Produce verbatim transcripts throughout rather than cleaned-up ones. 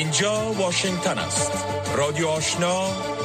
اینجا واشنگتن است. رادیو آشنا،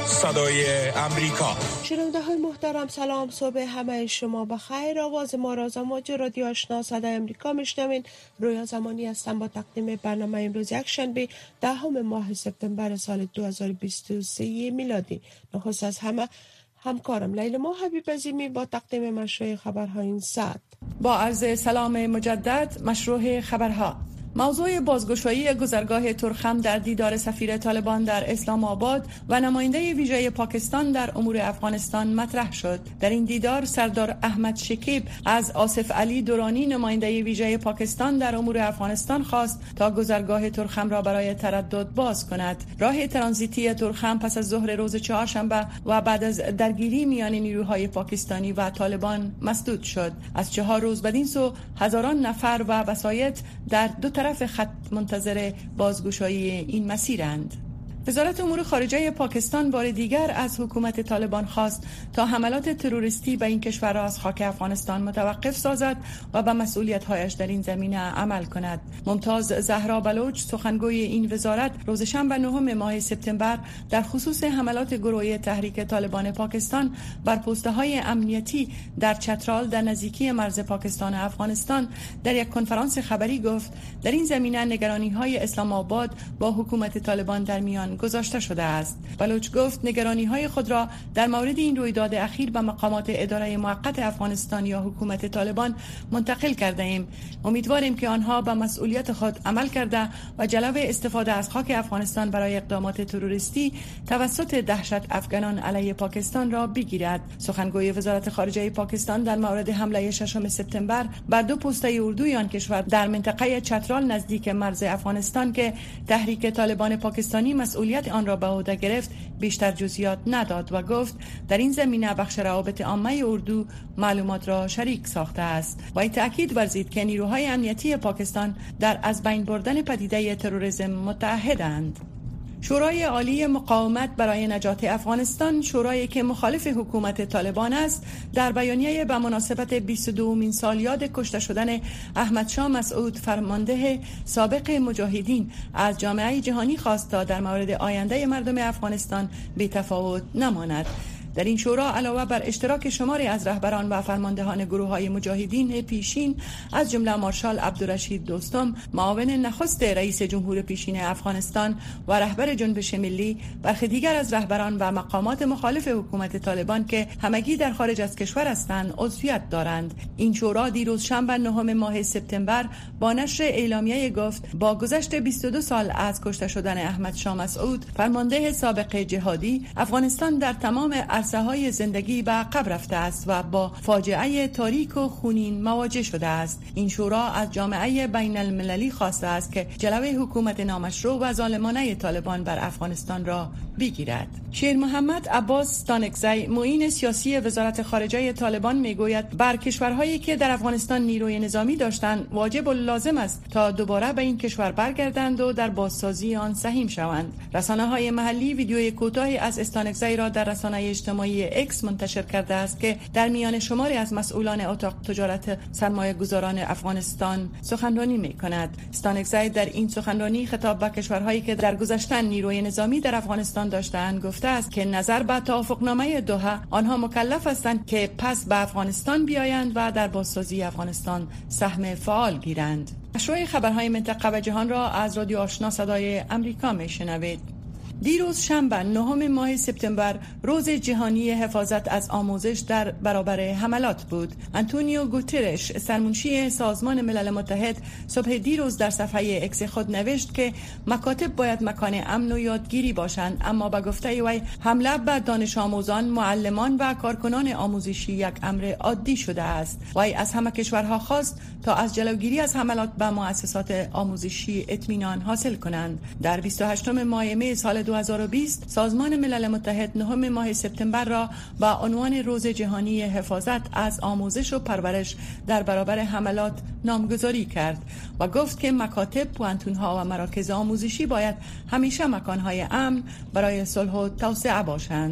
صدای امریکا. شنونده های محترم، سلام، صبح همه شما بخیر. آواز ما را از موج رادیو آشنا صدای امریکا میشنوین. رویا زمانی هستم با تقدیم برنامه امروز یکشنبه دهم ماه سپتامبر سال دو هزار و بیست و سه میلادی. نخست از همه همکارم لیلا ما حبیب عظیمی با تقدیم مشروع خبرهای این ساعت. با عرض سلام مجدد، مشروع خبرها. موضوع بازگشایی گذرگاه ترخم در دیدار سفیر طالبان در اسلام آباد و نماینده ویژه پاکستان در امور افغانستان مطرح شد. در این دیدار سردار احمد شکیب از آصف علی دورانی نماینده ویژه پاکستان در امور افغانستان خواست تا گذرگاه ترخم را برای تردد باز کند. راه ترانزیتی ترخم پس از ظهر روز چهارشنبه و بعد از درگیری میان نیروهای پاکستانی و طالبان مسدود شد. از چهار روز بدین سو هزاران نفر و وسایط در دو طرف خط منتظر بازگشایی این مسیرند. وزارت امور خارجه پاکستان بار دیگر از حکومت طالبان خواست تا حملات تروریستی به این کشور را از خاک افغانستان متوقف سازد و به مسئولیت‌هایش در این زمینه عمل کند. ممتاز زهرا بلوچ، سخنگوی این وزارت، روز شنبه نهم ماه سپتامبر در خصوص حملات گروهی تحریک طالبان پاکستان بر پست‌های امنیتی در چترال در نزدیکی مرز پاکستان و افغانستان در یک کنفرانس خبری گفت در این زمینه نگرانی‌های اسلام آباد با حکومت طالبان در میان گذاشته شده است. بلوچ گفت نگرانی‌های خود را در مورد این رویداد اخیر به مقامات اداره موقت افغانستان یا حکومت طالبان منتقل کرده ایم. امیدواریم که آنها به مسئولیت خود عمل کرده و جلو استفاده از خاک افغانستان برای اقدامات تروریستی توسط دهشت افغانان علیه پاکستان را بگیرد. سخنگوی وزارت خارجه پاکستان در مورد حمله ششم سپتامبر بر دو پسته اردوی آن کشور در منطقه چترال نزدیک مرز افغانستان که تحریک طالبان پاکستانی مسئولیت آن را به عهده گرفت بیشتر جزئیات نداد و گفت در این زمینه بخش روابط عامه اردو معلومات را شریک ساخته است و این تأکید ورزید که نیروهای امنیتی پاکستان در از بین بردن پدیده تروریسم متحدند. شورای عالی مقاومت برای نجات افغانستان، شورایی که مخالف حکومت طالبان است، در بیانیه به مناسبت بیست و دومین سالیاد کشته شدن احمد شاه مسعود فرمانده سابق مجاهدین از جامعه جهانی خواست تا در مورد آینده مردم افغانستان بی‌تفاوت نماند. در این شورا علاوه بر اشتراک شماری از رهبران و فرماندهان گروه‌های مجاهدین پیشین از جمله مارشال عبدالرشید دوستم، معاون نخست رئیس جمهور پیشین افغانستان و رهبر جنبش ملی، برخی دیگر از رهبران و مقامات مخالف حکومت طالبان که همگی در خارج از کشور هستند عضویت دارند. این شورا دیروز شنبه نهم ماه سپتامبر با نشر اعلامیه گفت با گذشت بیست و دو سال از کشته شدن احمد شاه مسعود فرمانده سابق جهادی، افغانستان در تمام های زندگی به عقب رفته است و با فاجعه تاریک و خونین مواجه شده است. این شورا از جامعه بین المللی خواسته است که جلوی حکومت نامشروع و ظالمانه طالبان بر افغانستان را بگیرد. شیر محمد عباس ستانکزی، معین سیاسی وزارت خارجه طالبان، میگوید بر کشورهایی که در افغانستان نیروی نظامی داشتند واجب و لازم است تا دوباره به این کشور برگردند و در بازسازی آن سهیم شوند. رسانه‌های محلی ویدیوی کوتاهی از استانکزی را در رسانه اجتماعی اکس منتشر کرده است که در میان شماری از مسئولان اتاق تجارت سرمایه گذاران افغانستان سخنرانی می کند. استانکزی در این سخنرانی خطاب به کشورهایی که در گذشته نیروی نظامی در افغانستان داشتند گفته است که نظر به توافقنامه دوحه آنها مکلف هستند که پس به افغانستان بیایند و در بازسازی افغانستان سهم فعال گیرند. مشروع خبرهای منطقه و جهان را از رادیو آشنا صدای امریکا می شنوید. دیروز شنبه نهم ماه سپتامبر روز جهانی حفاظت از آموزش در برابر حملات بود. آنتونیو گوترش، سرمنشی سازمان ملل متحد، صبح دیروز در صفحه اکس خود نوشت که مکاتب باید مکان امن و یادگیری باشند، اما به گفته وی حمله بر دانش آموزان، معلمان و کارکنان آموزشی یک امر عادی شده است. وی از همه کشورها خواست تا از جلوگیری از حملات به مؤسسات آموزشی اطمینان حاصل کنند. در بیست و هشتم ماه می سال دو هزار و بیست سازمان ملل متحد نهم ماه سپتامبر را با عنوان روز جهانی حفاظت از آموزش و پرورش در برابر حملات نامگذاری کرد و گفت که مکاتب، پوانتون‌ها و مراکز آموزشی باید همیشه مکان‌های امن برای صلح و توسعه باشند.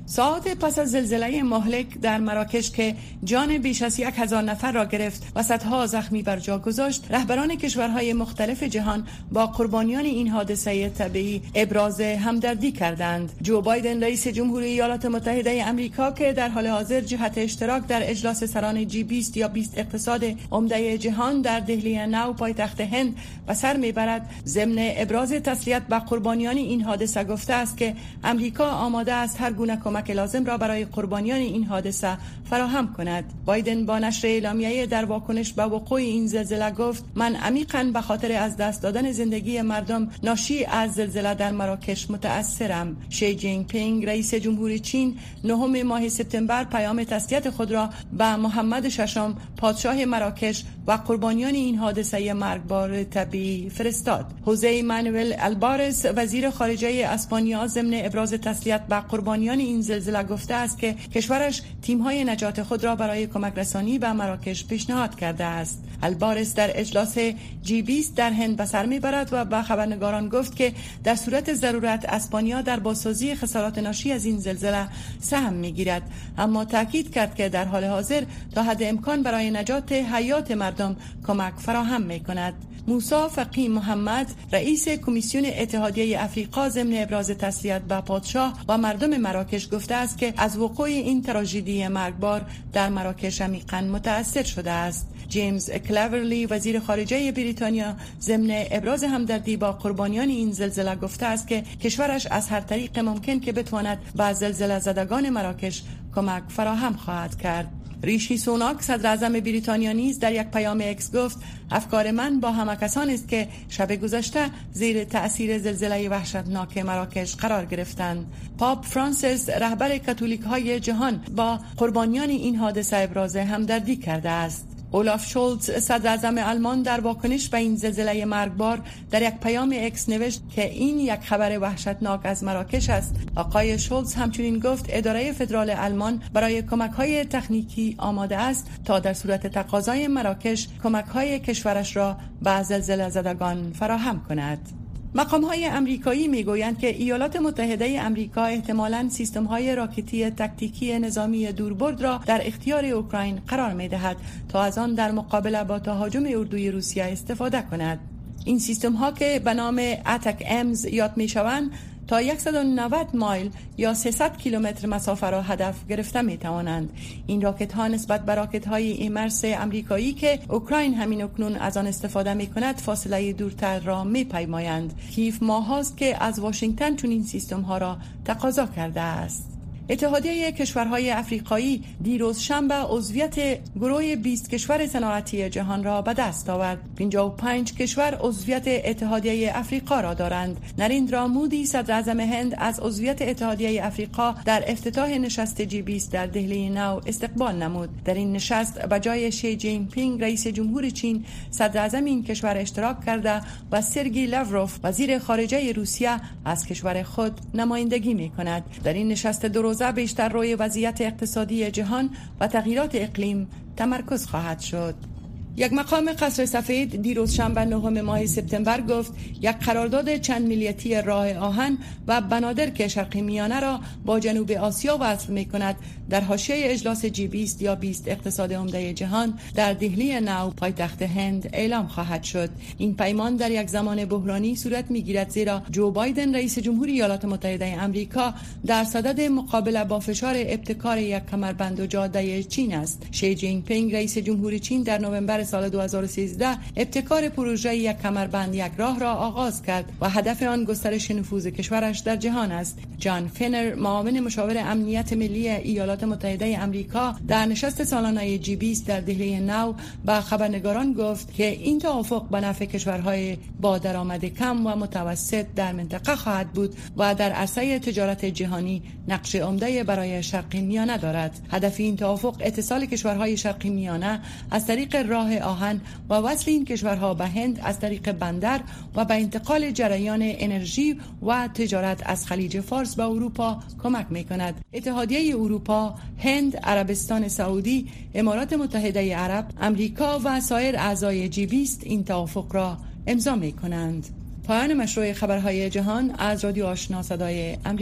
ساعات پس از زلزله مهلک در مراکش که جان بیش از یک هزار نفر را گرفت و صدها زخمی بر جا گذاشت، رهبران کشورهای مختلف جهان با قربانیان این حادثه طبیعی ابراز همدردی کردند. جو بایدن رئیس جمهوری ایالات متحده آمریکا که در حال حاضر جهت اشتراک در اجلاس سران جی بیست یا بیست اقتصاد عمده جهان در دهلی نو پایتخت هند به سر میبرد، ضمن ابراز تسلیت به قربانیان این حادثه گفته است که آمریکا آماده است هر گونه کمک که لازم را برای قربانیان این حادثه فراهم کند. بایدن با نشر اعلامیه در واکنش به وقوع این زلزله گفت: من عمیقاً به خاطر از دست دادن زندگی مردم ناشی از زلزله در مراکش متأثرم. شی جین پینگ رئیس جمهوری چین نهم ماه سپتامبر پیام تسلیت خود را به محمد ششم پادشاه مراکش و قربانیان این حادثه مرگبار طبیعی فرستاد. خوزه مانوئل البارس وزیر خارجه اسپانیا ضمن ابراز تسلیت به قربانیان این زلزله گفته است که کشورش تیم‌های نجات خود را برای کمک رسانی به مراکش پیشنهاد کرده است. البارس در اجلاس جی بیست در هند به سر میبرد و به خبرنگاران گفت که در صورت ضرورت اسپانیا در بازسازی خسارات ناشی از این زلزله سهم میگیرد، اما تاکید کرد که در حال حاضر تا حد امکان برای نجات حیات مردم کمک فراهم میکند. موسی فقی محمد رئیس کمیسیون اتحادیه افریقا ضمن ابراز تسلیت به پادشاه و مردم مراکش گفته است که از وقوع این تراژدی مرگبار در مراکش عمیقاً متأثر شده است. جیمز کلاورلی وزیر خارجه بریتانیا ضمن ابراز همدردی با قربانیان این زلزله گفته است که کشورش از هر طریق ممکن که بتواند به زلزله زدگان مراکش کمک فراهم خواهد کرد. ریشی سوناک صدر اعظم بریتانیا نیز در یک پیام اکس گفت: افکار من با همه کسانی است که شب گذشته زیر تأثیر زلزله وحشتناک مراکش قرار گرفتند. پاپ فرانسیس رهبر کاتولیک های جهان با قربانیان این حادثه ابراز همدردی کرده است. اولاف شولز صدر اعظم آلمان در واکنش به این زلزله مرگبار در یک پیام اکس نوشت که این یک خبر وحشتناک از مراکش است. آقای شولز همچنین گفت اداره فدرال آلمان برای کمک‌های تکنیکی آماده است تا در صورت تقاضای مراکش کمک‌های کشورش را به زلزله زدگان فراهم کند. مقام‌های آمریکایی می‌گویند که ایالات متحده آمریکا احتمالاً سیستم‌های راکتی تاکتیکی نظامی دوربرد را در اختیار اوکراین قرار می‌دهد تا از آن در مقابله با تهاجم اردوی روسیه استفاده کند. این سیستم‌ها که به نام اتک امز یاد می‌شوند تا صد و نود مایل یا سیصد کیلومتر مسافه را هدف گرفته می توانند. این راکت ها نسبت به راکت های ایمرس امریکایی که اوکراین همین اکنون از آن استفاده می کند فاصله دورتر را می پیمایند. کیف ماه هاست که از واشنگتن چون این سیستم ها را تقاضا کرده است. اتحادیه کشورهای افریقایی دیروز شنبه عضویت گروه بیست کشور صنعتی جهان را به دست آورد. پنجاه و پنج کشور عضویت اتحادیه افریقا را دارند. نریندرا مودی صدر اعظم هند از عضویت اتحادیه افریقا در افتتاح نشست جی بیست در دهلی نو استقبال نمود. در این نشست به جای شی جین پینگ رئیس جمهور چین صدر اعظم این کشور اشتراک کرده و سرگئی لاوروف وزیر خارجه روسیه از کشور خود نمایندگی می‌کند. در این نشست دو روزه بیشتر روی وضعیت اقتصادی جهان و تغییرات اقلیم تمرکز خواهد شد. یک مقام قصر سفید دیروز شنبه نهم ماه سپتامبر گفت یک قرارداد چند ملیتی راه آهن و بنادر که شرق میانه را با جنوب آسیا وصل می کند در حاشیه اجلاس جی بیست یا بیست اقتصاد عمده جهان در دهلی نو پایتخت هند اعلام خواهد شد. این پیمان در یک زمان بحرانی صورت می گیرد زیرا جو بایدن رئیس جمهوری ایالات متحده آمریکا در صدد مقابله با فشار ابتکار یک کمربند و جاده چین است. شی جین پینگ رئیس جمهوری چین در نوامبر سال دو هزار و سیزده ابتکار پروژه یک کمربند یک راه را آغاز کرد و هدف آن گسترش نفوذ کشورش در جهان است. جان فینر معاون مشاور امنیت ملی ایالات متحده آمریکا در نشست سالانه جی بیست در دهلی نو با خبرنگاران گفت که این توافق به نفع کشورهای با درآمد کم و متوسط در منطقه خواهد بود و در عرصه تجارت جهانی نقش عمده برای شرق میانه دارد. هدف این توافق اتصال کشورهای شرق میانه از طریق راه آهن و وصل این کشورها به هند از طریق بندر و به انتقال جریان انرژی و تجارت از خلیج فارس به اروپا کمک می‌کند. اتحادیه اروپا، هند، عربستان سعودی، امارات متحده عرب، امریکا و سایر اعضای جی بیست این توافق را امضا می‌کنند. پایان مشروع خبرهای جهان از رادیو آشنا صدای امریکا.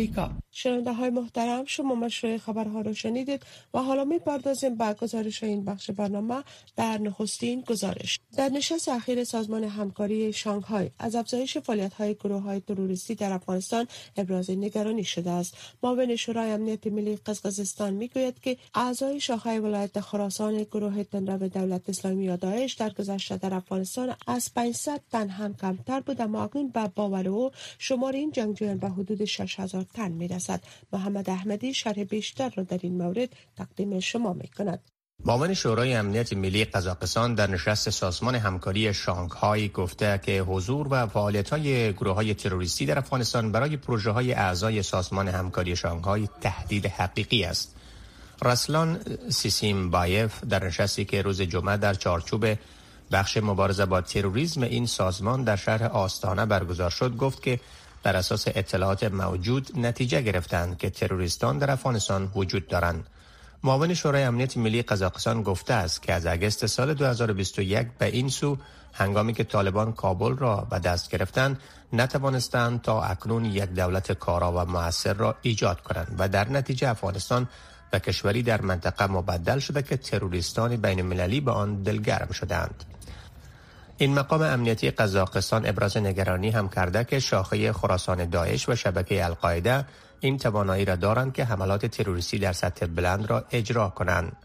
شنونده های محترم، شما مشروع خبرها را شنیدید و حالا می پردازیم به گزارش این بخش برنامه. در نخستین گزارش، در نشست اخیر سازمان همکاری شانگهای از افزایش فعالیت‌های گروه‌های تروریستی در افغانستان ابراز نگرانی شده است. معاون شورای امنیت ملی قزقزستان میگوید که اعضای شاخه ولایت خراسان گروه تندرو دولت اسلامی یا داعش در گذشته در افغانستان از پانصد تن هم کمتر بود، اما اکنون به باور او شمار این جنگجویان به حدود شش هزار تن میرسد. محمد احمدی شرح بیشتر را در این مورد تقدیم شما میکند. معاون شورای امنیت ملی قزاقستان در نشست سازمان همکاری شانگهای گفته که حضور و فعالیت‌های گروه‌های تروریستی در افغانستان برای پروژه‌های اعضای سازمان همکاری شانگهای تهدید حقیقی است. رسلان سیسیمبایف در نشستی که روز جمعه در چارچوب بخش مبارزه با تروریسم این سازمان در شهر آستانه برگزار شد گفت که بر اساس اطلاعات موجود نتیجه گرفتند که تروریستان در افغانستان وجود دارند. معاون شورای امنیت ملی قزاقستان گفته است که از اگست سال دو هزار و بیست و یک به این سو هنگامی که طالبان کابل را به دست گرفتند نتوانستند تا اکنون یک دولت کارا و مؤثر را ایجاد کنند و در نتیجه افغانستان به کشوری در منطقه مبدل شده که تروریستان بین المللی به آن دلگرم شدند. این مقام امنیتی قزاقستان ابراز نگرانی هم کرده که شاخه خراسان داعش و شبکه القاعده این توانایی را دارند که حملات تروریستی در سطح بلند را اجرا کنند.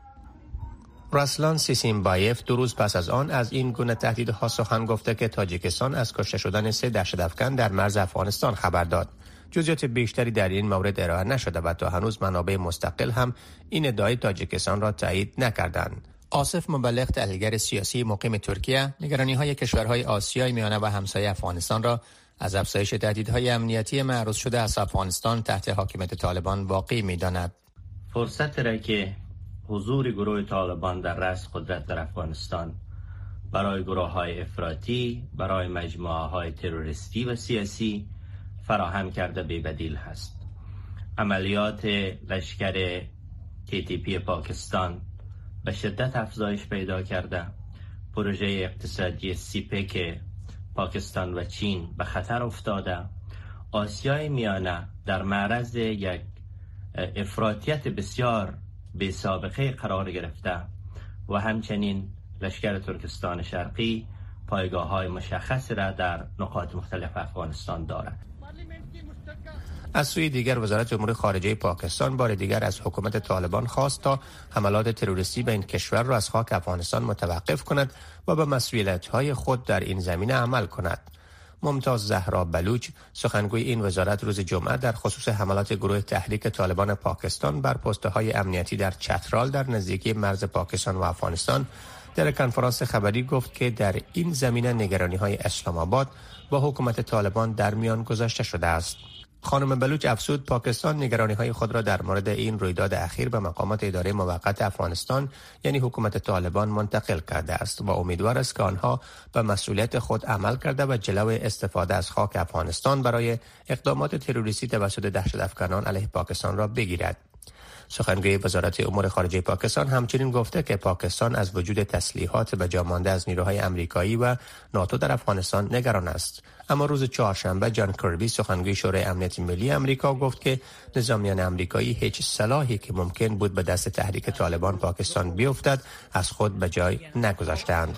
رسلان سیسیمبایف دو روز پس از آن از این گونه تهدیدها سخن گفته که تاجیکستان از کشته شدن سه دهشت‌افکن در مرز افغانستان خبر داد. جزئیات بیشتری در این مورد ارائه نشده و تا هنوز منابع مستقل هم این ادعای تاجیکستان را تایید نکردند. آصف مبلغ، تحلیلگر سیاسی مقیم ترکیه، نگرانی‌های کشورهای آسیای میانه و همسایه افغانستان را از افزایش تهدیدهای امنیتی معروض شده از افغانستان تحت حاکمیت طالبان واقعی می‌داند. فرصت را که حضور گروه طالبان در رأس قدرت در افغانستان برای گروه‌های افراطی، برای مجموعه‌های تروریستی و سیاسی فراهم کرده بی‌بدیل هست. عملیات لشکر تی تی پی پاکستان به شدت افزایش پیدا کرده. پروژه اقتصادی سیپک پاکستان و چین به خطر افتاده. آسیای میانه در معرض یک افراطیت بسیار بی سابقه قرار گرفته و همچنین لشکر ترکستان شرقی پایگاه‌های مشخص را در نقاط مختلف افغانستان دارد. از سوی دیگر وزارت امور خارجه پاکستان بار دیگر از حکومت طالبان خواست تا حملات تروریستی به این کشور را از خاک افغانستان متوقف کند و به مسئولیت‌های خود در این زمینه عمل کند. ممتاز زهرا بلوچ، سخنگوی این وزارت، روز جمعه در خصوص حملات گروه تحریک طالبان پاکستان بر پست‌های امنیتی در چترال در نزدیکی مرز پاکستان و افغانستان در کنفرانس خبری گفت که در این زمینه نگرانی‌های اسلام آباد با حکومت طالبان در میان گذاشته شده است. خانم بلوچ افزود پاکستان نگرانی‌های خود را در مورد این رویداد اخیر به مقامات اداره موقت افغانستان یعنی حکومت طالبان منتقل کرده است و امیدوار است که آنها به مسئولیت خود عمل کرده و جلو استفاده از خاک افغانستان برای اقدامات تروریستی توسط دهشت‌افکنان علیه پاکستان را بگیرد. سخنگوی وزارت امور خارجه پاکستان همچنین گفته که پاکستان از وجود تسلیحات به جا مانده از نیروهای آمریکایی و ناتو در افغانستان نگران است. اما روز چهارشنبه جان کربی، سخنگوی شورای امنیت ملی آمریکا، گفت که نظامیان آمریکایی هیچ سلاحی که ممکن بود به دست تحریک طالبان پاکستان بیفتد از خود به جای نگذاشتند.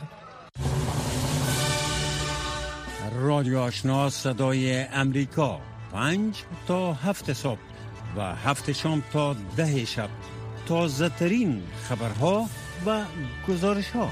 رادیو آشنا صدای امریکا، پنج تا هفت صبح و هفت شام تا ده شب، تازه ترین خبرها و گزارش ها.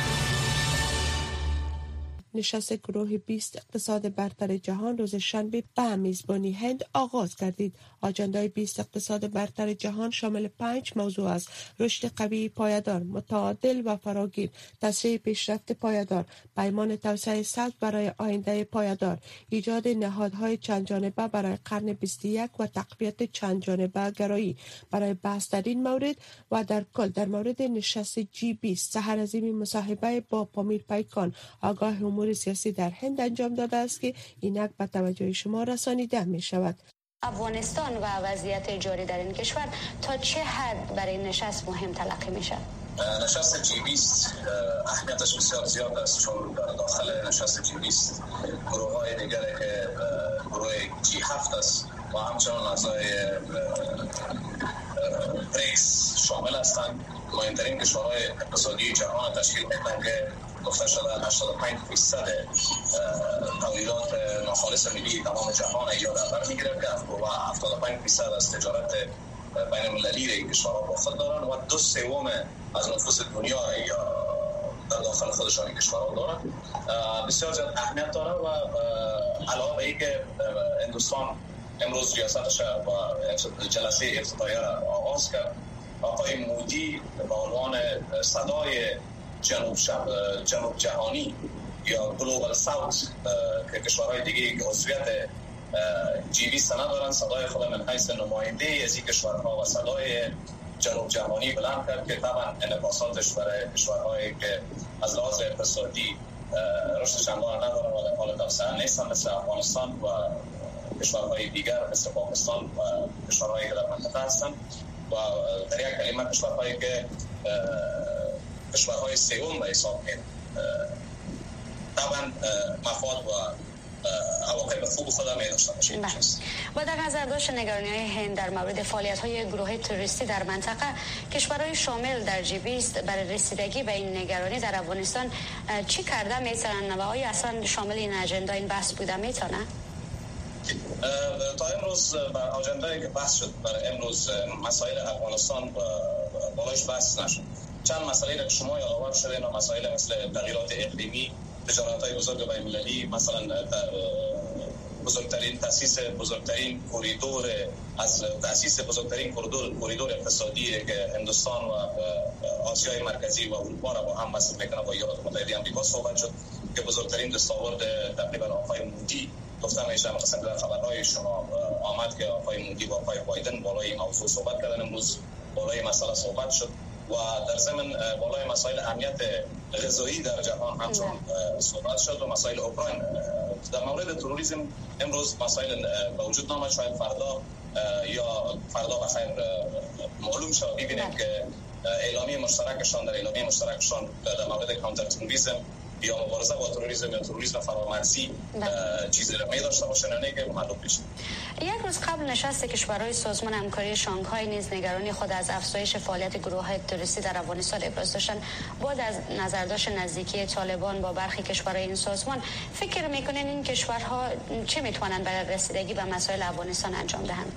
نشست گروه بیست اقتصاد برتر جهان روز شنبه به میزبانی هند آغاز گردید. آجندای بیست اقتصاد برتر جهان شامل پنج موضوع است: رشد قوی پایدار، متعادل و فراگیر، تسریع پیشرفت پایدار، پیمان توسعه سبز برای آینده پایدار، ایجاد نهادهای چند جانبه برای قرن بیست و یک و تقویت چند جانبه گرایی. برای بحث در این مورد و در کل در مورد نشست جی بیست سحرعظیم مصاحبه با پامیر پیکان، آگاه امور سیاسی در هند انجام داده است که اینک به توجه شما رسانیده می شود. افغانستان و وضعیت جاری در این کشور تا چه حد برای نشست مهم تلقی می شود؟ نشست جی بیست اهمیتش بسیار زیاد است، چون در داخل نشست جی بیست گروه های دیگر که گروه جی هفت است و همچنان اعضای بریکس شامل هستند. مهمترین کشورهای اقتصادی جهان تشکیل میدن که گفته شده هشتاد و پنج درصد تولیدات ناخالص ملی تمام جهان یا در بر میگیره که و هفتاد و پنج درصد از تجارت بین المللی این کشورها با خود دارن و دو سوم از نفوس دنیا یا در داخل خودشان این کشورها دارن. بسیار زیاد اهمیت داره و علاوه بر اینکه هندوستان امروز ریاستش و جلسه افتتاحیه را آغاز کرد، آقای مودی به عنوان صدای جنوب جنوب جهانی یا گلوبال ساوت که کشورهای دیگه عضویت جی بیست ندارن، صدای خود من حیث نماینده از این کشورها و صدای جنوب جهانی بلند کرد که طبعا انعکاساتش برای کشورهایی که از لحاظ اقتصادی رشد چندان ندارن و در حال توسعه نیستن مثل افغانستان و کشورهای دیگر مثل پاکستان و کشورهایی که در منطقه هستن و در یک کلمه کشورهایی که کشورهای سوم به حساب میاد. طبعا مفاد و عواقب خوب خود هم داشته باشه. با در نظر داشت نگرانی‌های هند در مورد فعالیت‌های گروه تروریستی در منطقه، کشورهای شامل در جی بیست برای رسیدگی به این نگرانی در افغانستان چی کرده میتونن و آیا اصلا شامل این اجندا این بحث بوده میتونه؟ تا امروز بر آجنده‌ای که بحث شد برای امروز مسائل افغانستان بالایش بحث نشد. چند مسائلی که شما یادآور شدین و مسائل مثل تغییرات اقلیمی، تجارت‌های بزرگ بین‌المللی، مثلا بزرگترین تاسیس بزرگترین کوریدور از تاسیس بزرگترین کوریدور کوریدور اقتصادی که هندوستان و آسیای مرکزی و اروپا را با هم وصل می‌کنه با ایالات متحده آمریکا صحبت شد که بزرگترین دستاورد تقریبا آقای مودی گفتم میشه مثلا در خبرهای شما آمد که آقای مودی با آقای بایدن بالای موضوع صحبت کردن. امروز بالای مسئله صحبت شد و در ضمن بالای مسائل امنیت غذایی در جهان همچنان صحبت شد و مسائل اوکراین. در مورد تروریسم امروز مسائل به وجود نامد، شاید فردا یا فردا بخیر معلوم شد. ببینیم که اعلامیه مشترکشان در اعلامیه مشترکشان در مورد کانتر تروریسم یا مبارزه با تروریسم یا تروریسم فرامرزی چیزی را می داشته باشه نه که معلوم بشه. یک روز قبل نشست کشورهای سازمان همکاری شانگهای نیز نگرانی خود از افزایش فعالیت گروه‌های تروریستی در افغانستان ابراز داشتند. بعد از نظرداشت نزدیکی طالبان با برخی کشورهای این سازمان، فکر میکنین این کشورها چه میتوانند برای رسیدگی به مسائل افغانستان انجام دهند؟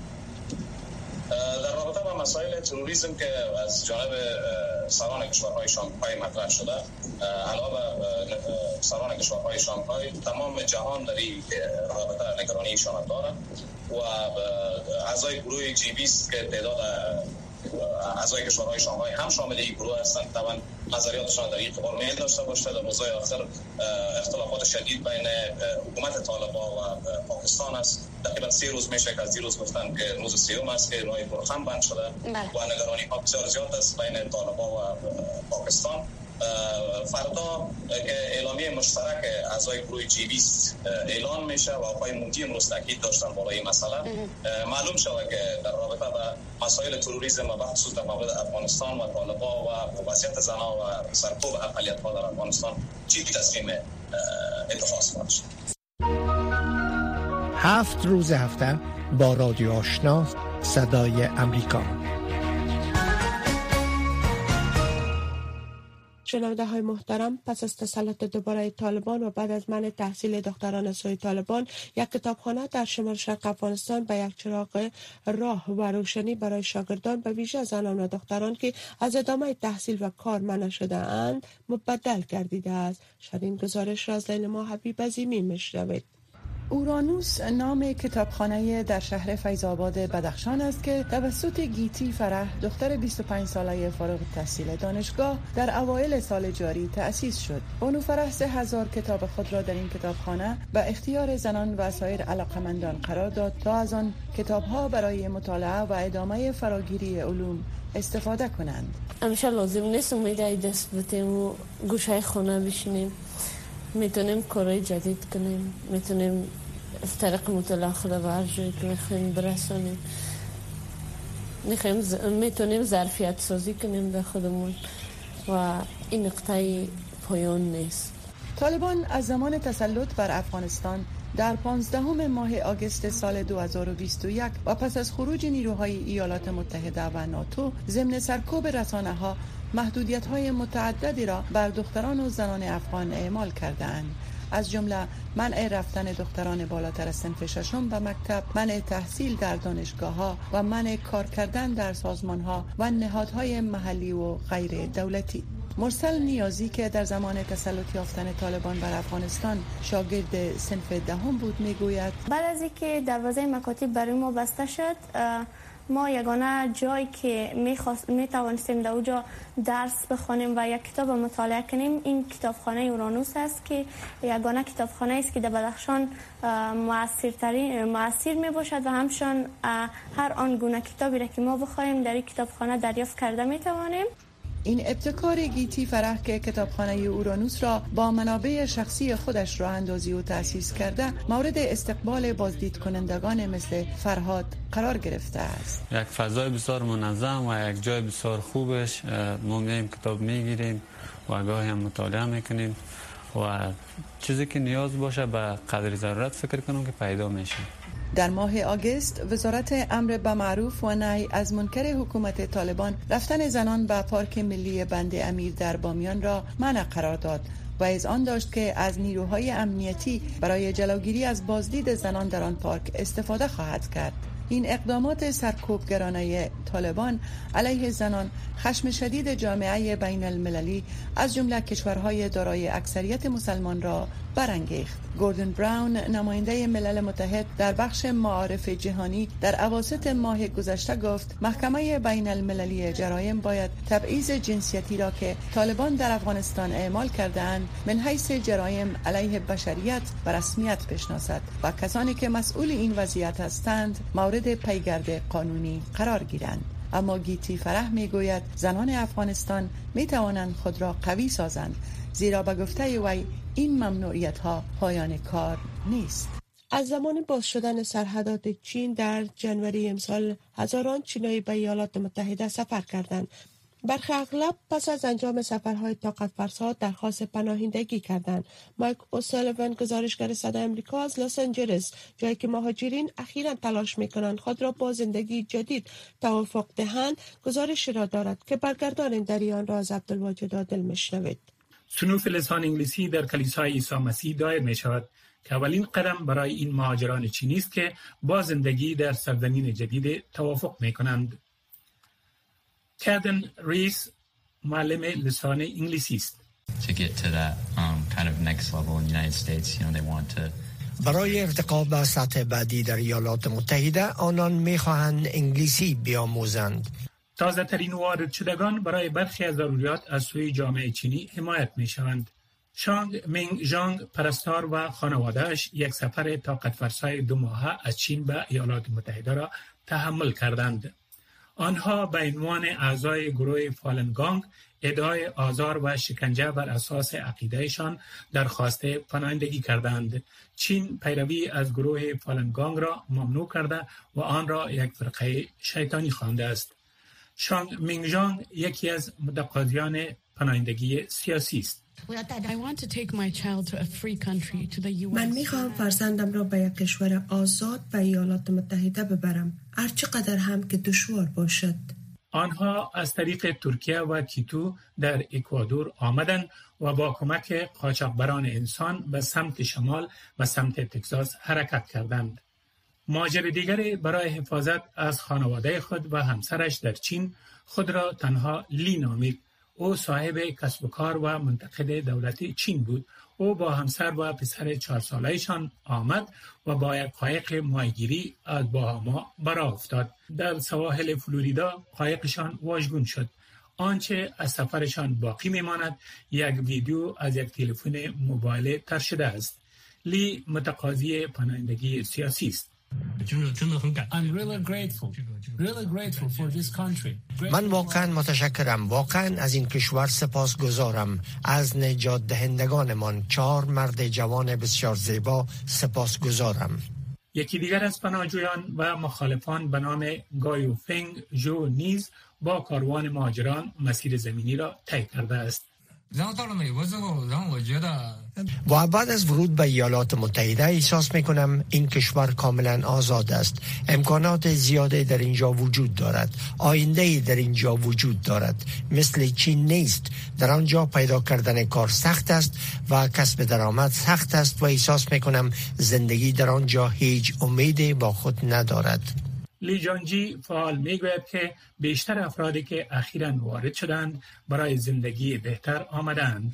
در رابطه با مسائل تروریسم که از جانب سران کشورهای شانگهای مطرح شده، علاوه سران کشورهای شانگهای تمام جهان در این رابطه نگرانی ایشان دارد و اعضای گروه جی بیست که تعداد اعضای کشورهای شانگهای هم شامل این گروه هستند، طبعا نظریاتشان در این قبال میل داشته باشه. در روزهای آخر اختلافات شدید بین حکومت طالبان و پاکستان است. تقریبا سه روز میشه که از دیروز گفتن که روز سیوم است که راه پرخم بند شده و نگرانی ها بسیار زیاد است بین طالبان و پاکستان. فردا که اعلامیه مشترک اعضای گروه جی بیست اعلان میشه و آقای مودی امروز تاکید داشتن بالای این مسئله، معلوم شده که در رابطه با مسائل تروریسم و بخصوص در مورد افغانستان و طالبان و وضعیت زنان و سرکوب اقلیت ها در افغانستان چی تصمیم اتخاذ خواهد شد. هفت روز هفته با رادیو آشنا صدای امریکا. شنونده های محترم، پس از تسلط دوباره طالبان و بعد از منع تحصیل دختران سوی طالبان، یک کتابخانه در شمال شرق افغانستان به یک چراغ راه و روشنی برای شاگردان به ویژه زنان و دختران که از ادامه تحصیل و کار منع شده اند مبدل گردیده است. شرین گزارش را از لیلا حبیب عظیمی میشنوید. اورانوس نام کتابخانه در شهر فیض‌آباد بدخشان است که توسط گیتی فرح، دختر بیست و پنج ساله فارغ التحصیل دانشگاه، در اوایل سال جاری تأسیس شد. بانو فرح سه هزار کتاب خود را در این کتابخانه به اختیار زنان و سایر علاقمندان قرار داد تا از آن کتاب‌ها برای مطالعه و ادامه فراگیری علوم استفاده کنند. همیشه لازم نیست امیده دست بتیم و گوشه خونه بشینیم. میتونیم کارهای جدید کنیم، میتونیم از طریق مطالعه خود به هر جایی که میخوایم برسونیم، میتونیم ظرفیت سازی کنیم به خودمون و این نقطه پایان نیست. طالبان از زمان تسلط بر افغانستان در پانزدهم ماه آگوست سال دو هزار و بیست و یک و پس از خروج نیروهای ایالات متحده و ناتو ضمن سرکوب رسانه‌ها محدودیت‌های متعددی را بر دختران و زنان افغان اعمال کرده‌اند، از جمله منع رفتن دختران بالاتر از صنف ششم به مکتب، منع تحصیل در دانشگاه‌ها و منع کار کردن در سازمان‌ها و نهادهای محلی و غیر دولتی. مرسل نیازی که در زمان تسلط یافتن طالبان بر افغانستان شاگرد صنف دهم بود میگوید بعد از اینکه دروازه مکاتب برای ما بسته شد، ما یگانه جایی که می‌خواست می‌توانستیم در اونجا درس بخونیم و یک کتاب مطالعه کنیم این کتابخانه اورانوس است که یگانه کتابخانه است که در بدخشان مؤثرترین مؤثر میباشد و همچنین هر آن گونه کتابی را که ما بخواهیم در این کتابخانه دریافت کرده میتوانیم. این ابتکار گیتی فرح که کتابخانه اورانوس را با منابع شخصی خودش راه اندازی و تأسیس کرده مورد استقبال بازدید کنندگان مثل فرهاد قرار گرفته است. یک فضای بسیار منظم و یک جای بسیار خوبش، ما میایم کتاب میگیریم و گاهی هم مطالعه میکنیم و چیزی که نیاز باشه به قدر ضرورت فکر کنم که پیدا میشه. در ماه آگوست وزارت امر به معروف و نهی از منکر حکومت طالبان رفتن زنان به پارک ملی بند امیر در بامیان را منع قرار داد و اذعان داشت که از نیروهای امنیتی برای جلوگیری از بازدید زنان در آن پارک استفاده خواهد کرد. این اقدامات سرکوبگرانه طالبان علیه زنان خشم شدید جامعه بین المللی از جمله کشورهای دارای اکثریت مسلمان را برانگیخت. گوردن براون نماینده ملل متحد در بخش معارف جهانی در اواسط ماه گذشته گفت محکمه بین المللی جرایم باید تبعیض جنسیتی را که طالبان در افغانستان اعمال کرده‌اند من حیث جرایم علیه بشریت و رسمیت بشناسد و کسانی که مسئول این وضعیت هستند مورد پیگرد قانونی قرار گیرند. اما گیتی فرح میگوید زنان افغانستان می توانند خود را قوی سازند، زیرا به گفته وی این ممنوعیت ها پایان کار نیست. از زمان باز شدن سرحدات چین در جنوری امسال هزاران چینایی به ایالات متحده سفر کردند. برخی اغلب پس از انجام سفرهای طاقت فرسا درخواست پناهندگی کردند. مایک اوسالیون گزارشگر صدای آمریکا از لس آنجلس، جایی که مهاجرین اخیراً تلاش می‌کنند خود را با زندگی جدید توافق دهند، گزارشی را دارد که برگردان در آن را از عبدالواجد عادل میشنوید. صنوف لسان انگلیسی در کلیسای عیسی مسیح دایر می شود که اولین قدم برای این مهاجران چینی است که با زندگی در سرزمین جدید توافق می کنند. کادن ریس معلم لسان انگلیسی است. برای ارتقا به سطح بعدی در ایالات متحده آنان می خواهند انگلیسی بیاموزند. تازه ترین وارد شدگان برای برخی از ضروریات از سوی جامعه چینی حمایت می شوند. شانگ مینگ ژانگ پرستار و خانواده‌اش یک سفر طاقت فرسای دو ماهه از چین به ایالات متحده را تحمل کردند. آنها به عنوان اعضای گروه فالن گانگ ادعای آزار و شکنجه بر اساس عقیدهشان درخواست پناهندگی کردند. چین پیروی از گروه فالن گانگ را ممنوع کرده و آن را یک فرقه شیطانی خوانده است. شانگ مینگ ژانگ یکی از متقاضیان پناهندگی سیاسی است. من میخواهم فرزندم را به یک کشور آزاد به ایالات متحده ببرم، هرچقدر هم که دشوار باشد. آنها از طریق ترکیه و کیتو در اکوادور آمدند و با کمک قاچاقبران انسان به سمت شمال و سمت تگزاس حرکت کردند. مهاجر دیگری برای حفاظت از خانواده خود و همسرش در چین خود را تنها لی نامید. او صاحب کسب و کار و منتقد دولت چین بود. او با همسر و پسر چهار ساله‌شان آمد و با یک قایق ماهیگیری از باهاما برآ افتاد. در سواحل فلوریدا قایقشان واژگون شد. آنچه از سفرشان باقی میماند یک ویدیو از یک تلفن موبایل تر شده است. لی متقاضی پناهندگی سیاسی است. من واقعا متشکرم، واقعا از این کشور سپاسگزارم. از نجات دهندگانمان چهار مرد جوان بسیار زیبا سپاسگزارم. یکی دیگر از پناهجویان و مخالفان به نام گایو فنگ جو نیز با کاروان مهاجران مسیر زمینی را طی کرده است. و بعد از ورود به ایالات متحده احساس میکنم این کشور کاملا آزاد است. امکانات زیاده در اینجا وجود دارد. آینده در اینجا وجود دارد. مثل چین نیست. در آنجا پیدا کردن کار سخت است و کسب درآمد سخت است و احساس میکنم زندگی در آنجا هیچ امیدی با خود ندارد. لی جانجی فعال میگوید که بیشتر افرادی که اخیراً وارد شدند برای زندگی بهتر آمدند.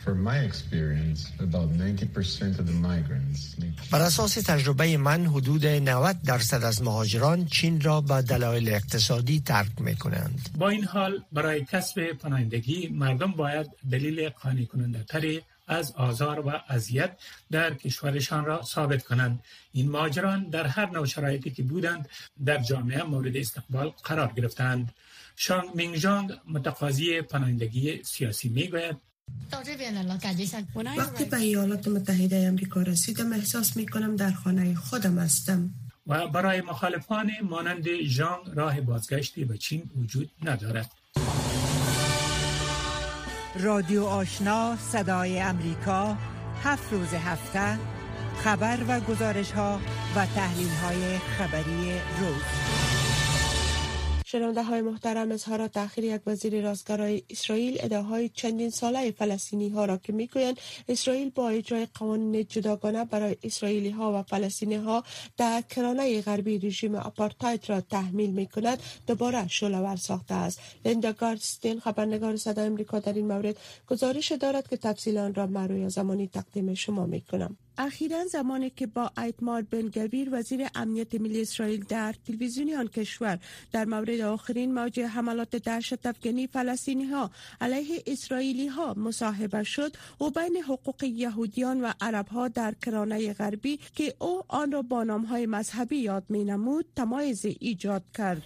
بر اساس تجربه من حدود نود درصد از مهاجران چین را به دلایل اقتصادی ترک میکنند. با این حال برای کسب پناهندگی مردم باید دلیل قانع کننده تری از آزار و اذیت در کشورشان را ثابت کنند. این مهاجران در هر نوع شرایطی که بودند در جامعه مورد استقبال قرار گرفتند. شانگ مینگژانگ متقاضی پناهندگی سیاسی میگوید وقتی به ایالات متحده آمریکا رسیدم احساس میکنم در خانه خودم هستم. و برای مخالفان مانند ژانگ راه بازگشتی به چین وجود ندارد. رادیو آشنا صدای امریکا، هفت روز هفته، خبر و گزارش ها و تحلیل های خبری روز. شنونده های محترم، اظهارات تأخیر یک وزیر راستگرای اسرائیل ادعاهای چندین ساله فلسطینی ها را که میگویند اسرائیل با اجرای قوانین جداگانه برای اسرائیلی ها و فلسطینی ها در کرانه غربی رژیم آپارتاید را تحمیل میکند دوباره شعله‌ور ساخته است. لیندا گارستین خبرنگار صدای آمریکا در این مورد گزارش دارد که تفصیل آن را من رویا زمانی تقدیم شما میکنم. اخیراً زمانی که با ایتمار بن گویر وزیر امنیت ملی اسرائیل در تلویزیون آن کشور در مورد آخرین موج حملات دهشت افکنی فلسطینی ها علیه اسرائیلی ها مصاحبه شد و بین حقوق یهودیان و عرب ها در کرانه غربی که او آن را با نام های مذهبی یاد می نمود تمایز ایجاد کرد.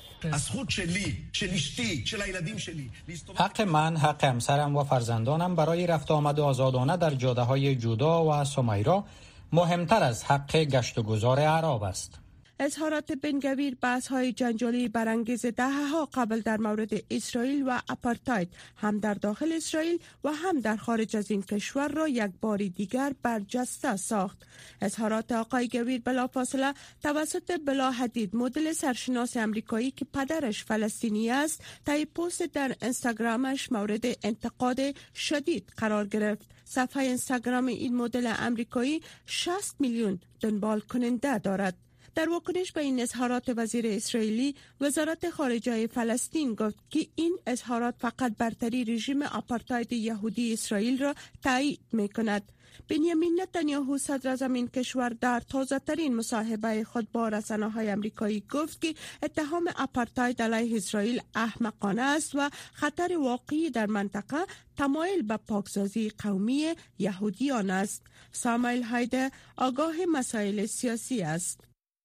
حق من، حق همسرم و فرزندانم برای رفت آمد آزادانه در جاده های جودا و سمیرا مهمتر از حق گشت و گذار اعراب است. اظهارات بن گویر بحث‌های جنجالی برانگیز دهه‌ها قبل در مورد اسرائیل و آپارتاید هم در داخل اسرائیل و هم در خارج از این کشور را یک بار دیگر برجسته ساخت. اظهارات آقای گویر بلافاصله توسط بلا حدید مدل سرشناس امریکایی که پدرش فلسطینی است طی پست در اینستاگرامش مورد انتقاد شدید قرار گرفت. صفحه اینستاگرام این مدل امریکایی شصت میلیون دنبال کننده دارد. در واکنش به این اظهارات وزیر اسرائیلی، وزارت خارجه فلسطین گفت که این اظهارات فقط برتری رژیم آپارتاید یهودی اسرائیل را تایید می‌کند. بنیامین نتانیاهو صدر اعظم این کشور در تازه ترین مصاحبه خود با رسانه‌های آمریکایی گفت که اتهام آپارتاید علیه اسرائیل احمقانه است و خطر واقعی در منطقه تمایل به پاکسازی قومی یهودیان است. ساموئل هایده آگاه مسائل سیاسی است.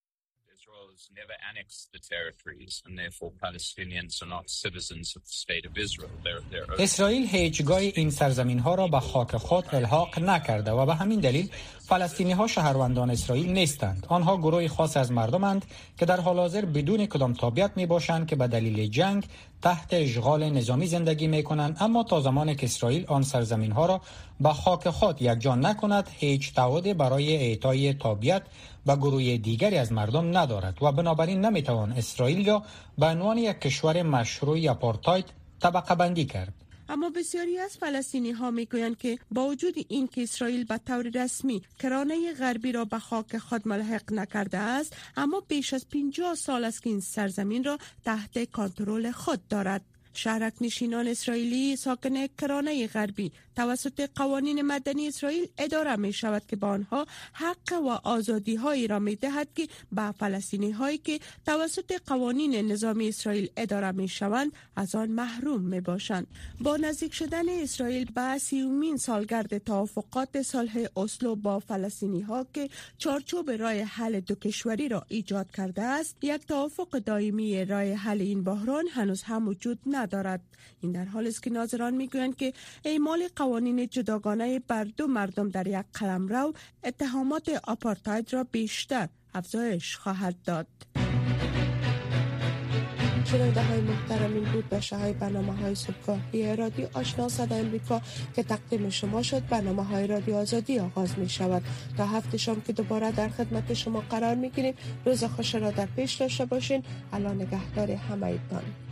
never annexed the territories and therefore Palestinians are not citizens of the state of Israel. They're, they're... اسرائیل هیچگاه این سرزمین ها را به خاک خود الحاق نکرده و به همین دلیل فلسطینی ها شهروندان اسرائیل نیستند. آنها گروهی خاص از مردمند که در حال حاضر بدون کدام تابعیت می باشند که به دلیل جنگ تحت اشغال نظامی زندگی می کنند، اما تا زمانی که اسرائیل آن سرزمین ها را به خاک خود یکجا نکند هیچ تعهدی برای اعطای تابعیت به گروه دیگری از مردم ندارد و بنابراین نمیتوان اسرائیل را به عنوان یک کشور مشروع آپارتاید طبقه بندی کرد. اما بسیاری از فلسطینی ها میگویند که با وجود این که اسرائیل به طور رسمی کرانه غربی را به خاک خود ملحق نکرده است، اما بیش از پنجاه سال است که این سرزمین را تحت کنترل خود دارد. شهرک نشینان اسرائیلی ساکن کرانه غربی توسط قوانین مدنی اسرائیل اداره می شود که با آنها حق و آزادی هایی را می دهد که به فلسطینی هایی که توسط قوانین نظامی اسرائیل اداره می شوند از آن محروم می باشند. با نزدیک شدن اسرائیل به سیومین سالگرد توافقات صلح اسلو با فلسطینی ها که چارچوب راه حل دو کشوری را ایجاد کرده است، یک توافق دائمی راه حل این بحران هنوز هم وجود ندارد. این در حالی است که ناظران میگویند که اعمال قوانین جداگانه بر دو مردم در یک قلمرو اتهامات آپارتاید را بیشتر افزایش خواهد داد. شنونده های محترم، این بود بشه های برنامه های صبحگاهی رادیو آشنا صدای امریکا که تقدیم شما شد. برنامه های رادیو آزادی آغاز می شود. تا هفته شام که دوباره در خدمت شما قرار می گیریم. روز خوش را در پیش داشته باشین. الله نگهدار همه ایتان.